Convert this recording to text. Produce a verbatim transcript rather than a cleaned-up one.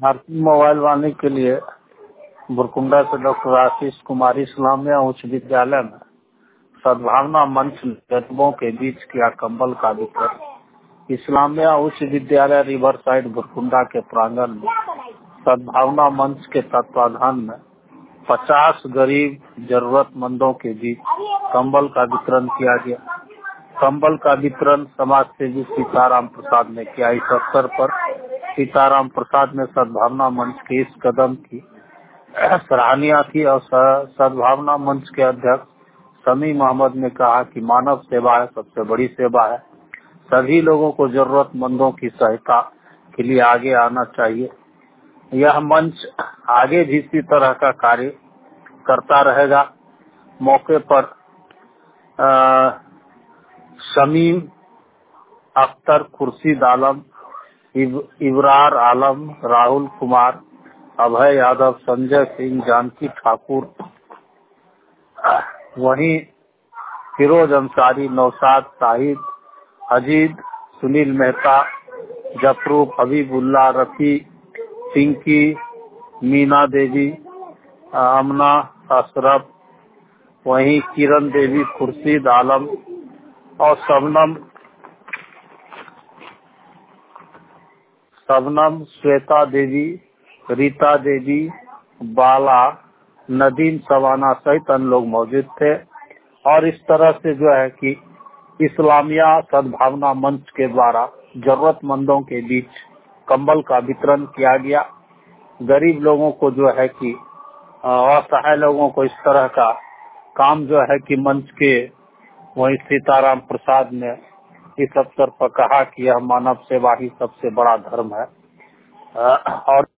भारतीय मोबाइल वाणी के लिए बुरकुंडा से डॉक्टर आशीष कुमार इस्लामिया उच्च विद्यालय में सद्भावना मंच गरीबों के बीच किया कंबल का वितरण। इस्लामिया उच्च विद्यालय रिवर साइड बुरकुंडा के प्रांगण में सद्भावना मंच के तत्वाधान में पचास गरीब जरूरतमंदों के बीच कंबल का वितरण किया गया। कंबल का वितरण समाज सेवी सीताराम प्रसाद ने किया। इस अवसर पर सीताराम प्रसाद ने सद्भावना मंच के इस कदम की सराहनीय की और सद्भावना मंच के अध्यक्ष समी मोहम्मद ने कहा कि मानव सेवा है सबसे बड़ी सेवा है। सभी लोगों को जरूरतमंदों की सहायता के लिए आगे आना चाहिए। यह मंच आगे भी इसी तरह का कार्य करता रहेगा। मौके पर आ, शमीम अख्तर, खुर्शीद आलम, इब, इबरार आलम, राहुल कुमार, अभय यादव, संजय सिंह, जानकी ठाकुर, वहीं फिरोज अंसारी, नौशाद शाहिद, अजीत, सुनील मेहता, जफरू, हबीबुल्ला, रफी, पिंकी, मीना देवी, अमना, अशरफ, वहीं किरण देवी, खुर्शीद आलम और शबनम शबनम श्वेता देवी, रीता देवी, बाला, नदीम सवाना सहित अन्य लोग मौजूद थे। और इस तरह से जो है कि इस्लामिया सद्भावना मंच के द्वारा जरूरतमंदों के बीच कंबल का वितरण किया गया। गरीब लोगों को जो है कि असहाय लोगों को इस तरह का काम जो है कि मंच के वही सीताराम प्रसाद ने इस अवसर पर कहा कि यह मानव सेवा ही सबसे बड़ा धर्म है। और